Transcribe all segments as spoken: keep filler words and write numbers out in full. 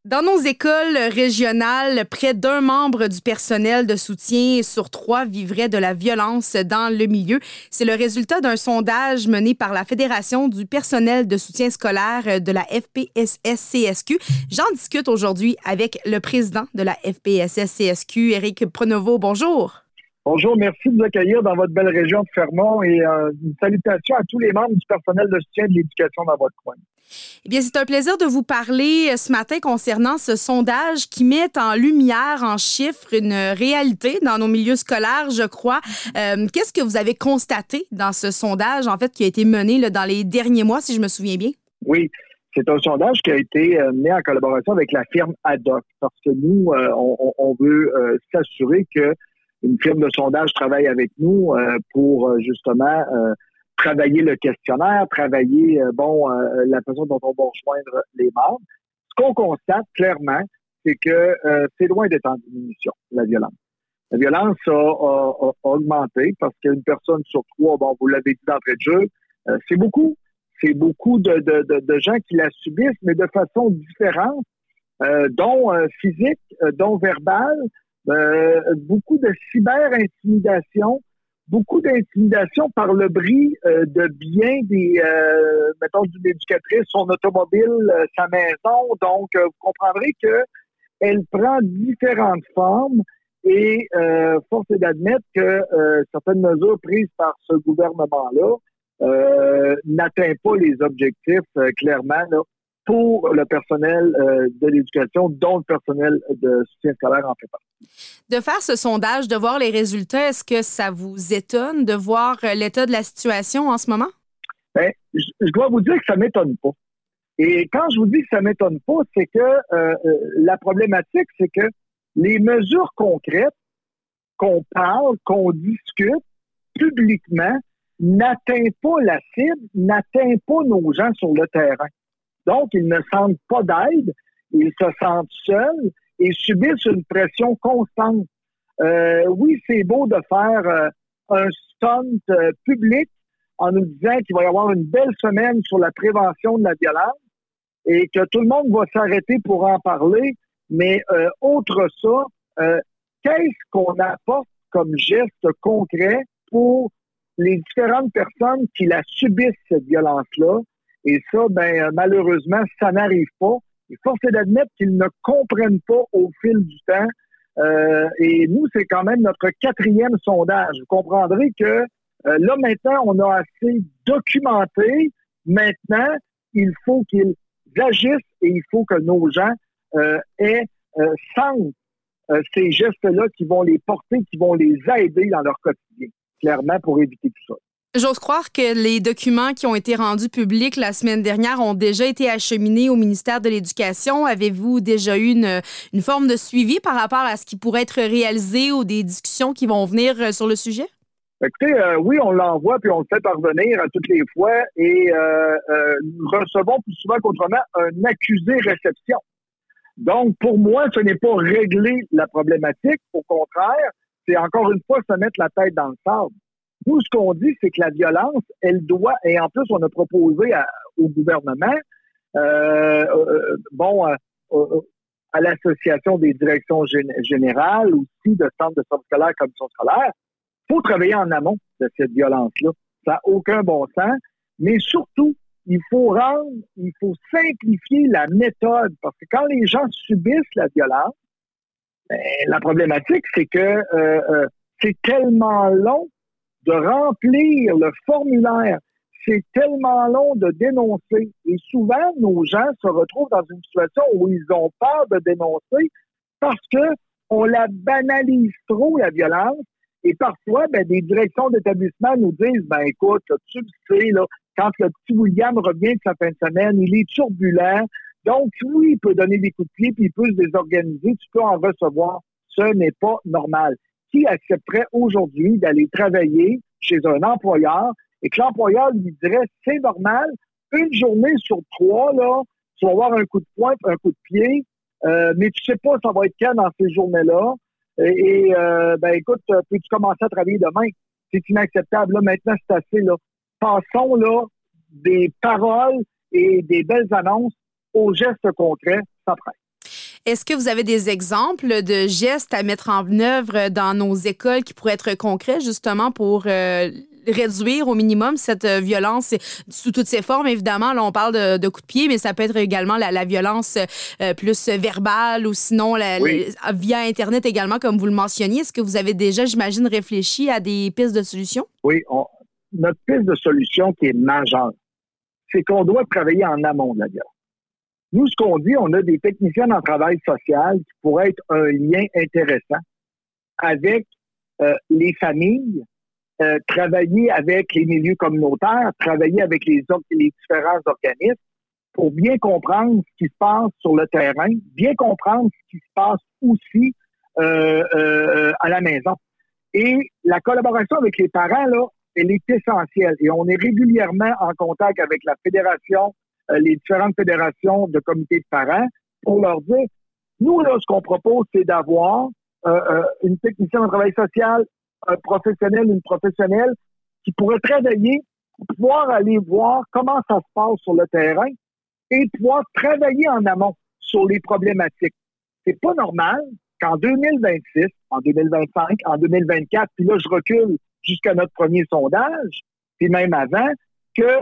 Dans nos écoles régionales, près d'un membre du personnel de soutien sur trois vivrait de la violence dans le milieu. C'est le résultat d'un sondage mené par la Fédération du personnel de soutien scolaire de la F P S S C S Q. J'en discute aujourd'hui avec le président de la F P S S C S Q, Éric Pronovo. Bonjour. Bonjour, merci de nous accueillir dans votre belle région de Fermont et euh, une salutation à tous les membres du personnel de soutien de l'éducation dans votre coin. Eh bien, c'est un plaisir de vous parler ce matin concernant ce sondage qui met en lumière, en chiffres, une réalité dans nos milieux scolaires, je crois. Euh, qu'est-ce que vous avez constaté dans ce sondage, en fait, qui a été mené là, dans les derniers mois, si je me souviens bien? Oui, c'est un sondage qui a été euh, mené en collaboration avec la firme Haddock, parce que nous, euh, on, on veut euh, s'assurer que une firme de sondage travaille avec nous euh, pour euh, justement euh, travailler le questionnaire, travailler euh, bon euh, la façon dont on va rejoindre les membres. Ce qu'on constate clairement, c'est que euh, c'est loin d'être en diminution, la violence. La violence a, a, a augmenté parce qu'une personne sur trois, bon, vous l'avez dit d'entrée de jeu, euh, c'est beaucoup. C'est beaucoup de, de, de, de gens qui la subissent, mais de façon différente, euh, dont euh, physique, euh, dont verbale. Euh, beaucoup de cyber-intimidation, beaucoup d'intimidation par le bris euh, de biens des, euh, mettons, d'une éducatrice, son automobile, euh, sa maison. Donc, euh, vous comprendrez que elle prend différentes formes et euh, force est d'admettre que euh, certaines mesures prises par ce gouvernement-là euh, n'atteignent pas les objectifs euh, clairement là, pour le personnel euh, de l'éducation, dont le personnel de soutien scolaire en fait partie. De faire ce sondage, de voir les résultats, est-ce que ça vous étonne de voir l'état de la situation en ce moment? Bien, je, je dois vous dire que ça ne m'étonne pas. Et quand je vous dis que ça ne m'étonne pas, c'est que euh, la problématique, c'est que les mesures concrètes qu'on parle, qu'on discute publiquement, n'atteignent pas la cible, n'atteignent pas nos gens sur le terrain. Donc, ils ne sentent pas d'aide, ils se sentent seuls et subissent une pression constante. Euh, oui, c'est beau de faire euh, un stunt euh, public en nous disant qu'il va y avoir une belle semaine sur la prévention de la violence et que tout le monde va s'arrêter pour en parler, mais euh, autre ça, euh, qu'est-ce qu'on apporte comme geste concret pour les différentes personnes qui la subissent, cette violence-là? Et ça, ben malheureusement, ça n'arrive pas. Il faut force est d'admettre qu'ils ne comprennent pas au fil du temps. Euh, et nous, c'est quand même notre quatrième sondage. Vous comprendrez que euh, là, maintenant, on a assez documenté. Maintenant, il faut qu'ils agissent et il faut que nos gens euh, aient, euh, sentent euh, ces gestes-là qui vont les porter, qui vont les aider dans leur quotidien, clairement, pour éviter tout ça. J'ose croire que les documents qui ont été rendus publics la semaine dernière ont déjà été acheminés au ministère de l'Éducation. Avez-vous déjà eu une, une forme de suivi par rapport à ce qui pourrait être réalisé ou des discussions qui vont venir sur le sujet? Écoutez, euh, oui, on l'envoie puis on le fait parvenir à toutes les fois et euh, euh, nous recevons plus souvent qu'autrement un accusé-réception. Donc, pour moi, ce n'est pas régler la problématique. Au contraire, c'est encore une fois se mettre la tête dans le sable. Nous, ce qu'on dit, c'est que la violence, elle doit, et en plus, on a proposé à, au gouvernement, euh, euh, bon, euh, euh, à l'Association des directions gén- générales, aussi de centres de services scolaires, commission scolaire, il faut travailler en amont de cette violence-là. Ça n'a aucun bon sens, mais surtout, il faut rendre, il faut simplifier la méthode, parce que quand les gens subissent la violence, ben, la problématique, c'est que euh, euh, c'est tellement long de remplir le formulaire. C'est tellement long de dénoncer. Et souvent, nos gens se retrouvent dans une situation où ils ont peur de dénoncer parce que on la banalise trop, la violence. Et parfois, ben, des directions d'établissement nous disent, ben, écoute, tu le sais, là, quand le petit William revient de sa fin de semaine, il est turbulent. Donc, oui, il peut donner des coups de pied puis il peut se désorganiser. Tu peux en recevoir. Ce n'est pas normal. Qui accepterait aujourd'hui d'aller travailler chez un employeur et que l'employeur lui dirait c'est normal, une journée sur trois, là, tu vas avoir un coup de poing, un coup de pied, euh, mais tu sais pas ça va être quand dans ces journées-là. Et, et euh, ben écoute, peux-tu commencer à travailler demain? C'est inacceptable. Là, maintenant, c'est assez. Là. Passons là des paroles et des belles annonces aux gestes concrets, ça prête. Est-ce que vous avez des exemples de gestes à mettre en œuvre dans nos écoles qui pourraient être concrets justement pour euh, réduire au minimum cette euh, violence sous toutes ses formes? Évidemment, là, on parle de, de coups de pied, mais ça peut être également la, la violence euh, plus verbale ou sinon la, Oui. la, via Internet également, comme vous le mentionniez. Est-ce que vous avez déjà, j'imagine, réfléchi à des pistes de solutions? Oui, on, notre piste de solution qui est majeure, c'est qu'on doit travailler en amont de la violence. Nous, ce qu'on dit, on a des techniciens en travail social qui pourraient être un lien intéressant avec euh, les familles, euh, travailler avec les milieux communautaires, travailler avec les, les différents organismes pour bien comprendre ce qui se passe sur le terrain, bien comprendre ce qui se passe aussi euh, euh, à la maison. Et la collaboration avec les parents, là, elle est essentielle. Et on est régulièrement en contact avec la fédération, euh, les différentes fédérations de comités de parents pour leur dire, nous, là, ce qu'on propose, c'est d'avoir euh, euh, une technicienne en travail social, un professionnel, une professionnelle qui pourrait travailler pour pouvoir aller voir comment ça se passe sur le terrain et pouvoir travailler en amont sur les problématiques. C'est pas normal qu'en deux mille vingt-six, en deux mille vingt-cinq, en deux mille vingt-quatre, puis là, je recule jusqu'à notre premier sondage, puis même avant, que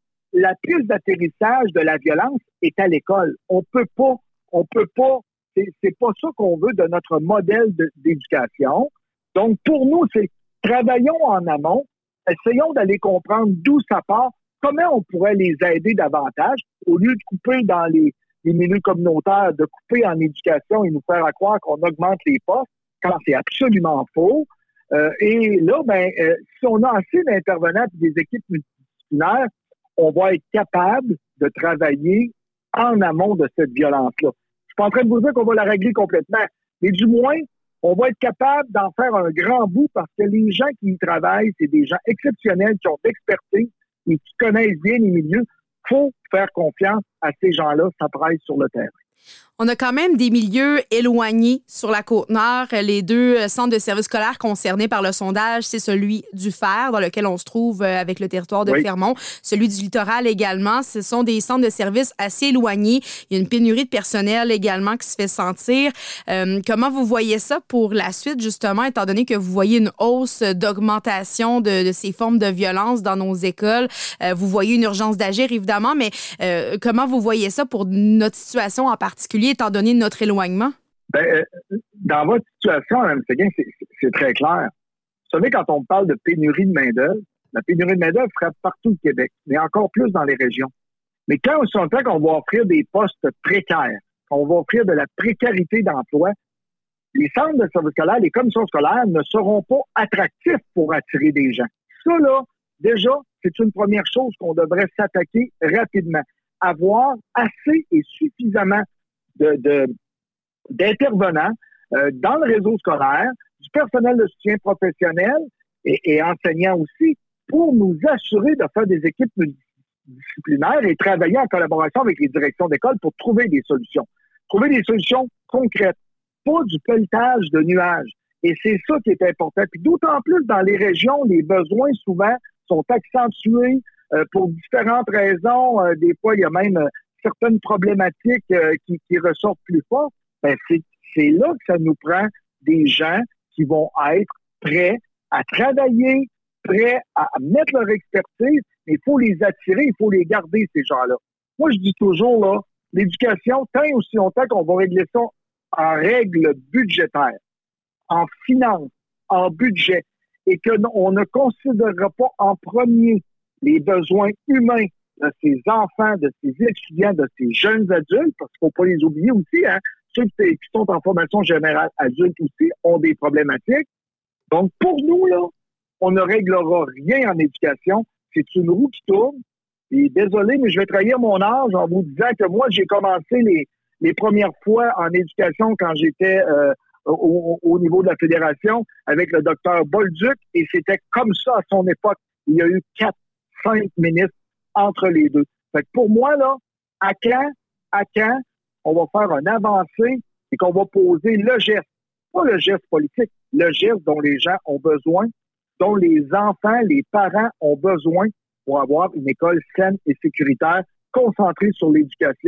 la piste d'atterrissage de la violence est à l'école. On peut pas, on peut pas, c'est, c'est pas ça qu'on veut de notre modèle de, d'éducation. Donc, pour nous, c'est travaillons en amont, essayons d'aller comprendre d'où ça part, comment on pourrait les aider davantage, au lieu de couper dans les, les milieux communautaires, de couper en éducation et nous faire croire qu'on augmente les postes, quand c'est absolument faux. Euh, et là, ben, euh, si on a assez d'intervenants et des équipes multidisciplinaires, on va être capable de travailler en amont de cette violence-là. Je suis pas en train de vous dire qu'on va la régler complètement, mais du moins, on va être capable d'en faire un grand bout parce que les gens qui y travaillent, c'est des gens exceptionnels qui ont d'expertise et qui connaissent bien les milieux. Il faut faire confiance à ces gens-là, ça travaille sur le terrain. On a quand même des milieux éloignés sur la Côte-Nord. Les deux centres de services scolaires concernés par le sondage, c'est celui du Fer, dans lequel on se trouve avec le territoire de oui. Fermont. Celui du Littoral également. Ce sont des centres de services assez éloignés. Il y a une pénurie de personnel également qui se fait sentir. Euh, comment vous voyez ça pour la suite, justement, étant donné que vous voyez une hausse d'augmentation de, de ces formes de violence dans nos écoles? Euh, vous voyez une urgence d'agir, évidemment, mais euh, comment vous voyez ça pour notre situation en particulier, étant donné notre éloignement? Ben, dans votre situation, Mme Séguin, c'est, c'est très clair. Vous savez, quand on parle de pénurie de main-d'œuvre, la pénurie de main-d'œuvre frappe partout le Québec, mais encore plus dans les régions. Mais quand on s'entend qu'on va offrir des postes précaires, qu'on va offrir de la précarité d'emploi, les centres de services scolaires, les commissions scolaires ne seront pas attractifs pour attirer des gens. Ça, là, déjà, c'est une première chose qu'on devrait s'attaquer rapidement. Avoir assez et suffisamment De, de, d'intervenants euh, dans le réseau scolaire, du personnel de soutien professionnel et, et enseignants aussi, pour nous assurer de faire des équipes multidisciplinaires et travailler en collaboration avec les directions d'école pour trouver des solutions. Trouver des solutions concrètes, pas du pelletage de nuages. Et c'est ça qui est important. Puis d'autant plus dans les régions, les besoins souvent sont accentués euh, pour différentes raisons. Euh, des fois, il y a même euh, certaines problématiques euh, qui, qui ressortent plus fort, ben c'est, c'est là que ça nous prend des gens qui vont être prêts à travailler, prêts à mettre leur expertise, mais il faut les attirer, il faut les garder, ces gens-là. Moi, je dis toujours, là, l'éducation, tant et aussi longtemps qu'on va régler ça en règles budgétaires, en finances, en budget, et qu'on ne considérera pas en premier les besoins humains de ces enfants, de ces étudiants, de ces jeunes adultes, parce qu'il ne faut pas les oublier aussi, hein. Ceux qui sont en formation générale adulte aussi ont des problématiques. Donc, pour nous, là, on ne réglera rien en éducation. C'est une roue qui tourne. Et désolé, mais je vais trahir mon âge en vous disant que moi, j'ai commencé les, les premières fois en éducation quand j'étais euh, au, au niveau de la fédération avec le docteur Bolduc, et c'était comme ça à son époque. Il y a eu quatre, cinq ministres entre les deux. Fait que pour moi, là, à quand, à quand on va faire un avancé et qu'on va poser le geste, pas le geste politique, le geste dont les gens ont besoin, dont les enfants, les parents ont besoin pour avoir une école saine et sécuritaire, concentrée sur l'éducation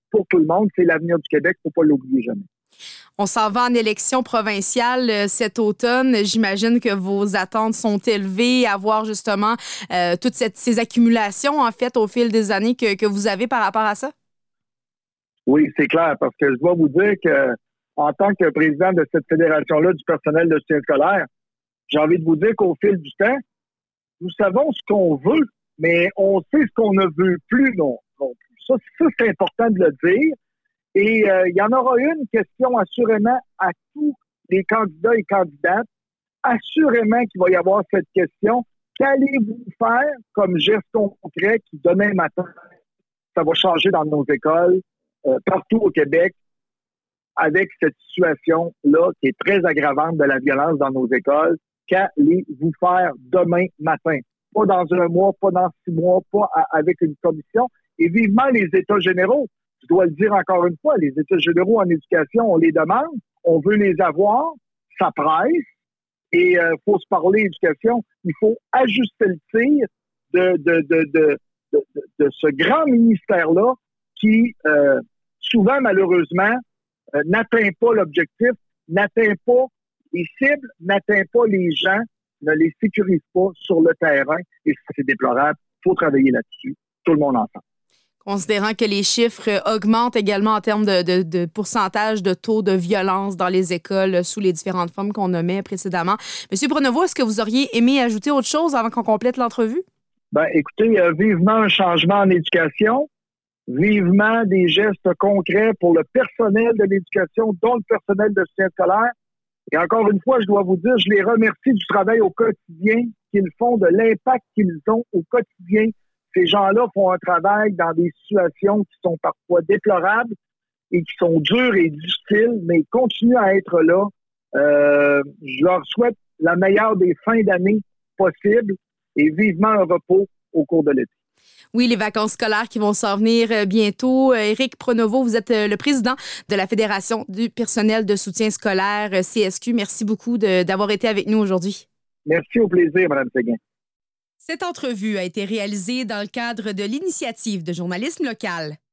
pour tout le monde. C'est l'avenir du Québec, il ne faut pas l'oublier jamais. On s'en va en élection provinciale euh, cet automne. J'imagine que vos attentes sont élevées à voir justement euh, toutes cette, ces accumulations, en fait, au fil des années que, que vous avez par rapport à ça. Oui, c'est clair, parce que je dois vous dire que en tant que président de cette fédération-là du personnel de soutien scolaire, j'ai envie de vous dire qu'au fil du temps, nous savons ce qu'on veut, mais on sait ce qu'on ne veut plus non, non plus. Ça, ça, c'est important de le dire. Et euh, il y en aura une question assurément à tous les candidats et candidates. Assurément qu'il va y avoir cette question. Qu'allez-vous faire comme geste concret qui, demain matin, ça va changer dans nos écoles, euh, partout au Québec, avec cette situation-là qui est très aggravante de la violence dans nos écoles? Qu'allez-vous faire demain matin? Pas dans un mois, pas dans six mois, pas à, avec une commission. Et vivement les États généraux. Je dois le dire encore une fois, les États généraux en éducation, on les demande, on veut les avoir, ça presse, et il euh, faut se parler éducation. Il faut ajuster le tir de, de, de, de, de, de, de ce grand ministère-là qui, euh, souvent, malheureusement, euh, n'atteint pas l'objectif, n'atteint pas les cibles, n'atteint pas les gens, ne les sécurise pas sur le terrain, et c'est déplorable. Il faut travailler là-dessus, tout le monde ensemble. Considérant que les chiffres augmentent également en termes de, de, de pourcentage de taux de violence dans les écoles sous les différentes formes qu'on nommait précédemment. Monsieur Pronovost, est-ce que vous auriez aimé ajouter autre chose avant qu'on complète l'entrevue? Ben, écoutez, euh, vivement un changement en éducation, vivement des gestes concrets pour le personnel de l'éducation, dont le personnel de soutien scolaire. Et encore une fois, je dois vous dire, je les remercie du travail au quotidien qu'ils font, de l'impact qu'ils ont au quotidien. Ces gens-là font un travail dans des situations qui sont parfois déplorables et qui sont dures et difficiles, mais ils continuent à être là. Euh, je leur souhaite la meilleure des fins d'année possibles et vivement un repos au cours de l'été. Oui, les vacances scolaires qui vont s'en venir bientôt. Éric Pronovost, vous êtes le président de la Fédération du personnel de soutien scolaire C S Q. Merci beaucoup de, d'avoir été avec nous aujourd'hui. Merci, au plaisir, Mme Séguin. Cette entrevue a été réalisée dans le cadre de l'initiative de journalisme local.